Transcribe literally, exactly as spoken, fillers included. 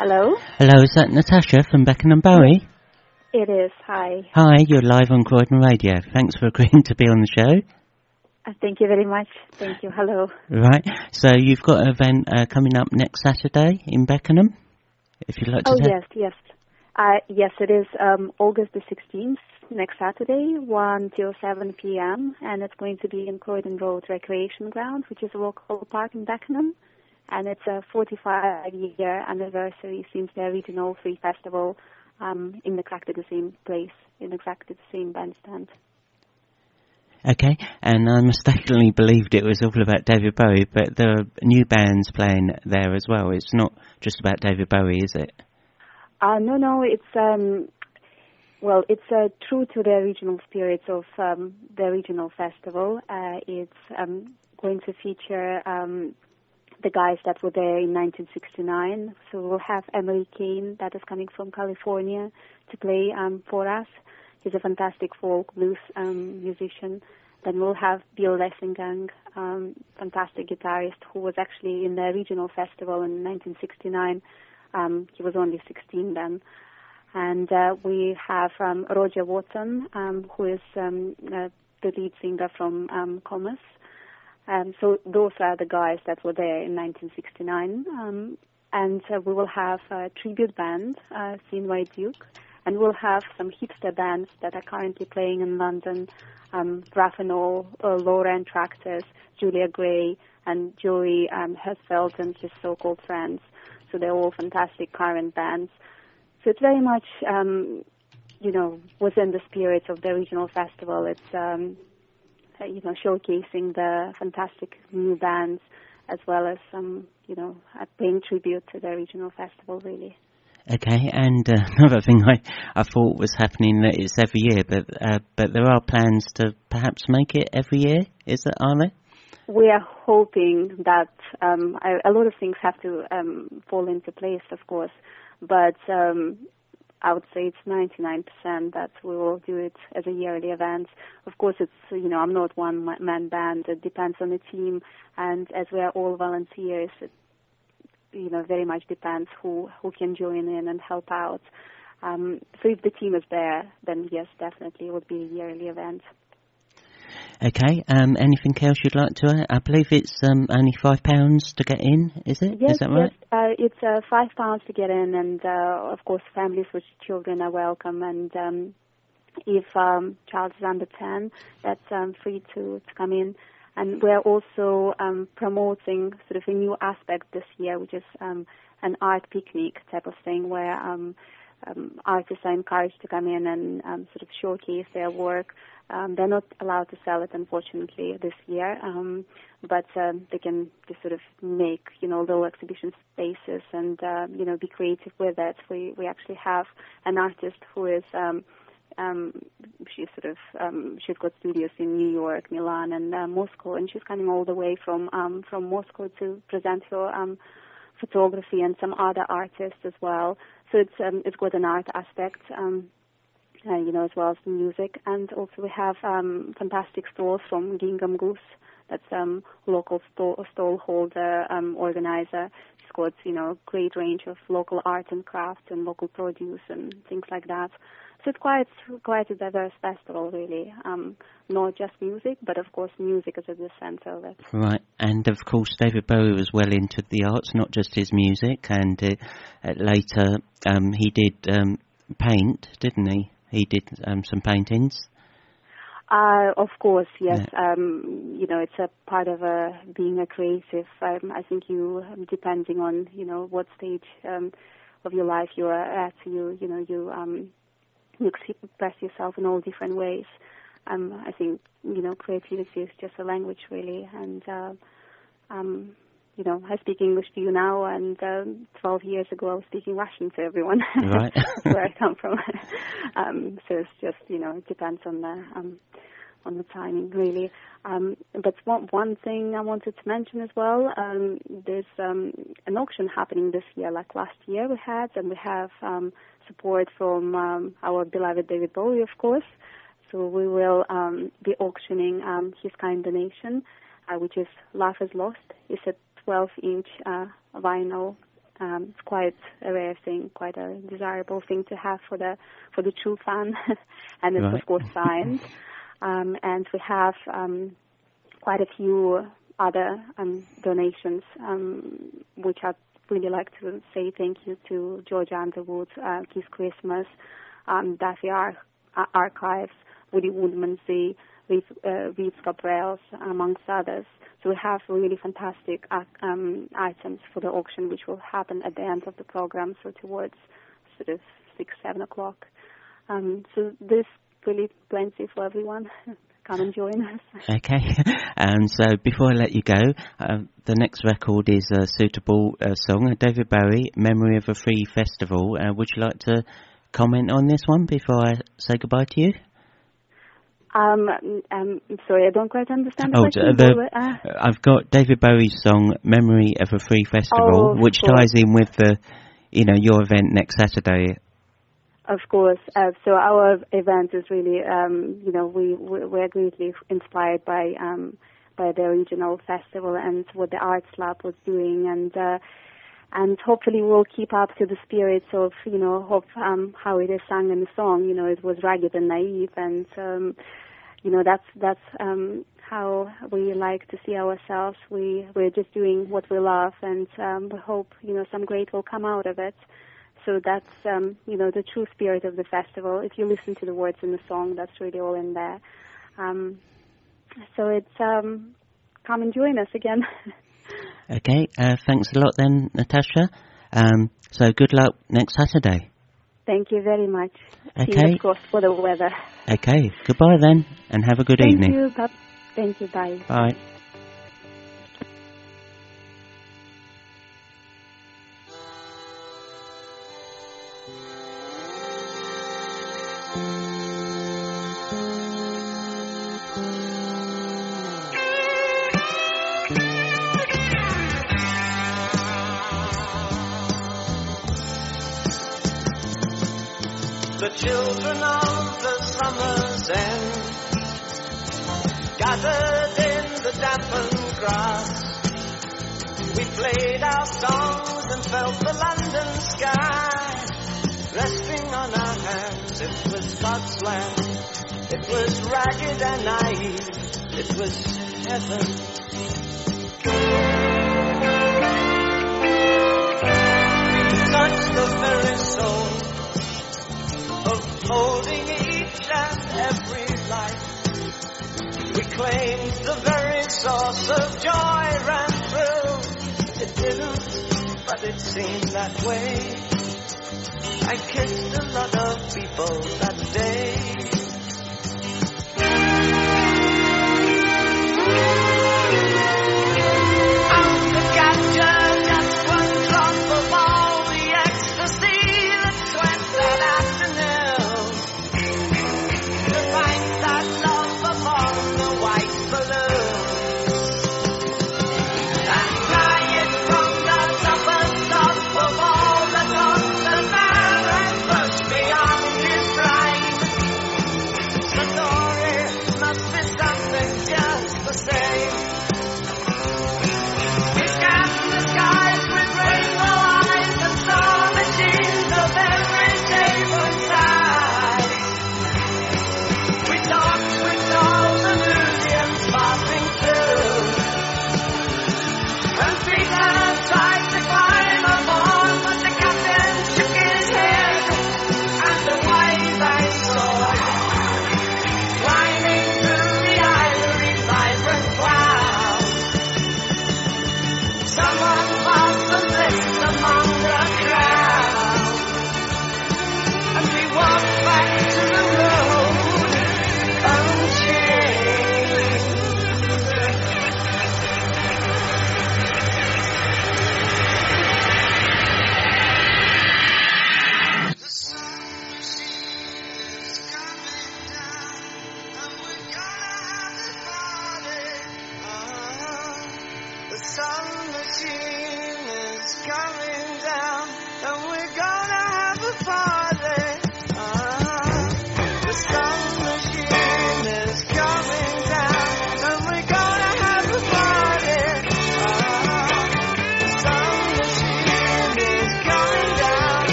Hello? Hello, is that Natasha from Beckenham Bowie? It is, hi. Hi, you're live on Croydon Radio. Thanks for agreeing to be on the show. Uh, thank you very much. Thank you, hello. Right, so you've got an event uh, coming up next Saturday in Beckenham, if you'd like to Oh, tell. yes, yes. Uh, yes, it is um, August the sixteenth, next Saturday, one till seven p.m., and it's going to be in Croydon Road Recreation Ground, which is a local park in Beckenham, and it's a forty-five year anniversary since the original Free Festival um, in exactly the same place, in exactly the same bandstand. Okay, and I mistakenly believed it was all about David Bowie, but there are new bands playing there as well. It's not just about David Bowie, is it? Uh, no, no, it's, um, well, it's uh, true to the original spirits of um, the original festival. Uh, it's um, going to feature um, the guys that were there in nineteen sixty-nine. So we'll have Emily Kane, that is coming from California, to play um, for us. He's a fantastic folk blues um, musician. Then we'll have Bill Lessingang, um, fantastic guitarist who was actually in the original festival in nineteen sixty-nine. Um, he was only sixteen then. And uh, we have um, Roger Watson, um, who is um, uh, the lead singer from um, Comus. Um, so those are the guys that were there in nineteen sixty-nine. Um, and uh, we will have a tribute band, uh, Seen by Duke. And we'll have some hipster bands that are currently playing in London, um, Raphael, uh, Lauren Tractors, Julia Gray, and Joey um, Hersfeld and his so-called friends. So they're all fantastic current bands. So it's very much, um, you know, within the spirit of the original festival. It's, um, uh, you know, showcasing the fantastic new bands as well as, um, you know, uh, paying tribute to the original festival, really. Okay, and uh, another thing I, I thought was happening that it's every year, but uh, but there are plans to perhaps make it every year, is it, are there? We are hoping that um, a, a lot of things have to um, fall into place, of course, but um, I would say it's ninety-nine percent that we will do it as a yearly event. Of course, it's, you know, I'm not one-man band. It depends on the team, and as we are all volunteers, it, you know, very much depends who, who can join in and help out. Um, so if the team is there, then yes, definitely it would be a yearly event. Okay, um, anything else you'd like to add? I believe it's um, only five pounds to get in, is it? Yes, is that right? yes. Uh, it's uh, five pounds to get in, and uh, of course, families with children are welcome. And um, if um, child is under ten, that's um, free to, to come in. And we're also um, promoting sort of a new aspect this year, which is um, an art picnic type of thing, where um, um, artists are encouraged to come in and um, sort of showcase their work. Um, they're not allowed to sell it, unfortunately, this year, um, but um, they can just sort of make, you know, little exhibition spaces and, uh, you know, be creative with it. We we actually have an artist who is, um, um, she's sort of, um, she's got studios in New York, Milan, and uh, Moscow, and she's coming all the way from um, from Moscow to present her um, photography and some other artists as well. So it's um, it's got an art aspect. Um, Uh, you know, as well as the music. And also we have um, fantastic stalls from Gingham Goose. That's um, local stall, stall holder, um, organizer. He's got, you know, great range of local art and craft and local produce and things like that. So it's quite quite a diverse festival, really. Um, not just music, but of course music is at the center of it. Right, and of course David Bowie was well into the arts, not just his music, and uh, uh, later um, he did um, paint, didn't he? He did um, some paintings. Uh, of course, yes. Yeah. Um, you know, it's a part of uh, being a creative. Um, I think you, depending on, you know, what stage um, of your life you are at, you, you know, you, um, you express yourself in all different ways. Um, I think, you know, creativity is just a language, really, and uh, um, you know, I speak English to you now, and um, twelve years ago I was speaking Russian to everyone. Right. That's where I come from. um, so it's just, you know, it depends on the um, on the timing, really. Um, but one, one thing I wanted to mention as well, um, there's um, an auction happening this year, like last year we had, and we have um, support from um, our beloved David Bowie, of course. So we will um, be auctioning um, his kind donation, uh, which is Love is Lost. It's a twelve inch uh, vinyl Um, it's quite a rare thing, quite a desirable thing to have for the for the true fan, and it's right. of course signed. Um, and we have um, quite a few other um, donations, um, which I'd really like to say thank you to George Underwood, uh, Kiss Christmas, um, Daffy Ar- Archives, Woody Woodmansey, Reeves, uh, Reeves Gabrels, amongst others. So we have really fantastic uh, um, items for the auction, which will happen at the end of the program, so towards sort of six, seven o'clock. Um, so there's really plenty for everyone. Come and join us. Okay. And so before I let you go, uh, the next record is a suitable uh, song, David Bowie, Memory of a Free Festival. Uh, would you like to comment on this one before I say goodbye to you? Um, um, sorry, I don't quite understand the oh, question. The, uh, I've got David Bowie's song "Memory of a Free Festival," oh, which course. ties in with the, you know, your event next Saturday. Of course. Uh, so our event is really, um, you know, we we're greatly inspired by um, by the regional festival and what the Arts Lab was doing, and uh, and hopefully we'll keep up to the spirits of, you know, of um, how it is sung in the song. You know, it was ragged and naive, and um, you know, that's that's um, how we like to see ourselves. We we're just doing what we love, and um, we hope, you know, some great will come out of it. So that's um, you know, the true spirit of the festival. If you listen to the words in the song, that's really all in there. Um, so it's um, come and join us again. Okay, uh, thanks a lot then, Natasha. Um, so good luck next Saturday. Thank you very much. Okay. Fingers crossed for the weather. Okay, goodbye then, and have a good Thank evening. You, but thank you, bye. Bye. The children of the summer's end gathered in the dampened grass. We played our songs and felt the London sky resting on our hands. It was God's land. It was ragged and naive. It was heaven. Touched the very soul of holding each and every life. We claimed the very source of joy and thrill. It didn't, but it seemed that way. I kissed a lot of people that day.